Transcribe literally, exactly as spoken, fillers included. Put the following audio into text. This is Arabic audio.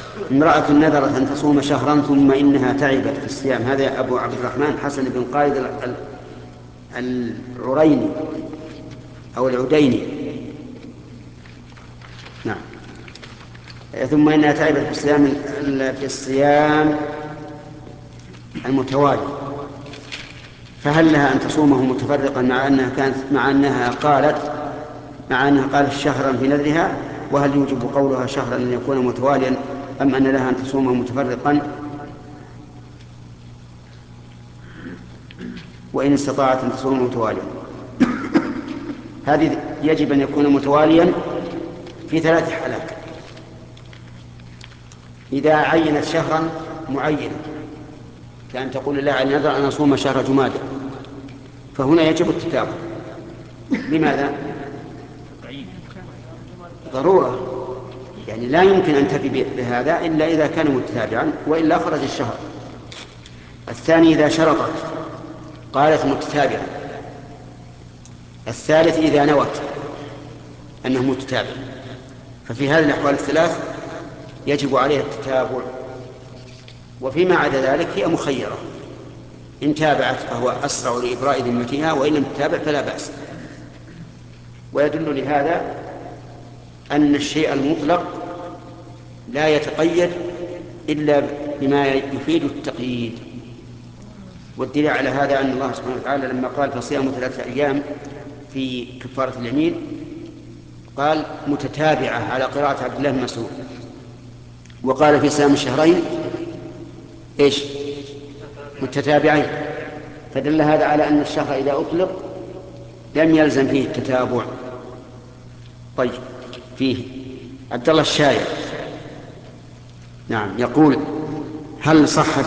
امرأة نذرت أن تصوم شهرا ثم إنها تعبت في الصيام. هذا أبو عبد الرحمن حسن بن قائد ال- ال- العريني أو العديني. نعم. ثم إنها تعبت في الصيام في الصيام المتوالي، فهل لها أن تصومه متفرقا مع أنها كانت مع أنها قالت مع أنها قالت شهرا في نذرها؟ وهل يوجب قولها شهرا أن يكون متواليا أم أن لها أن تصومه متفرقا وإن استطاعت أن تصومه متواليا؟ هذه يجب أن يكون متواليا في ثلاث حالات. إذا عينت شهرا معينا كأن تقول لله على النذر أن أصوم شهر جمادى، فهنا يجب التتابع. لماذا؟ ضرورة، يعني لا يمكن أن تفي بهذا إلا إذا كان متتابعا وإلا خرج الشهر. الثاني إذا شرطت قالت متتابعا. الثالث إذا نوت أنه متتابع. ففي هذه الأحوال الثلاث يجب عليها التتابع، وفيما عدا ذلك هي مخيرة، إن تابعت فهو أسرع لإبراء ذمتها، وإن لم تتابع فلا بأس. ويدل لهذا أن الشيء المطلق لا يتقيد إلا بما يفيد التقييد. والدليل على هذا أن الله سبحانه وتعالى لما قال فصيام ثلاثة أيام في كفارة اليمين قال متتابعة على قراءة عبد الله بن مسعود، وقال في صيام الشهرين إيش؟ متتابعين. فدل هذا على أن الشهر إذا أطلق لم يلزم فيه التتابع. طيب، فيه عبد الله الشايع. نعم، يقول هل صح